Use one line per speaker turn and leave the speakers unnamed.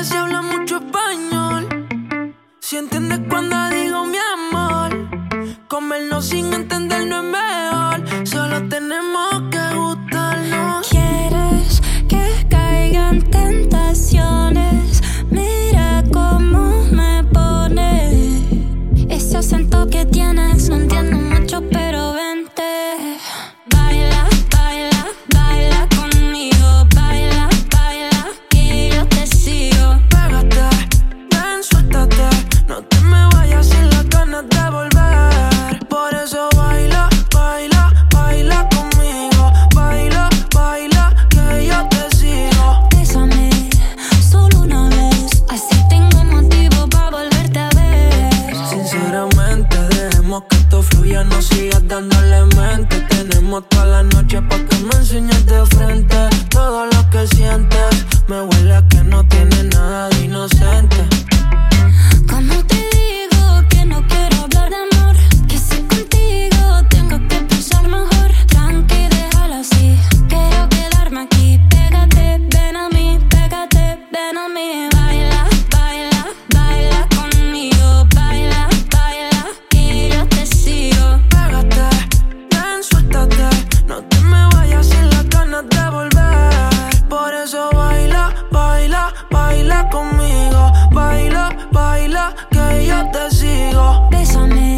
inglés y habla mucho español. Si entiendes cuando digo mi amor, comernos sin entender no es mejor. Solo tenemos que gustarnos.
¿Quieres que caigan tentaciones? Mira cómo me pone ese acento que tienes. No entiendo mucho, pero vente. Baila, baila, baila conmigo. Baila, baila, que yo te sigo.
Pégate, ven, suéltate. No te me vayas sin las ganas de volver. Por eso baila, baila, baila conmigo. Baila, baila, que yo te sigo.
Bésame, solo una vez. Así tengo motivo para volverte a ver.
Sinceramente, dejemos que esto fluya. No sigas dándole mente. Tenemos toda la noche pa' que me enseñes de frente. Todo lo que sientes me huele a que no tiene nada de inocente.
¿Cómo te digo que no quiero hablar de amor? Que si contigo tengo que pensar mejor. Tranqui, déjalo así. Quiero quedarme aquí. Pégate, ven a mí. Pégate, ven a mí. Baila, baila, baila conmigo. Baila, baila, que yo te sigo.
Pégate, ven, suéltate. No te me vayas sin las ganas de volver. Por eso baila, baila, baila conmigo. Baila, baila, que yo te sigo.
Bésame,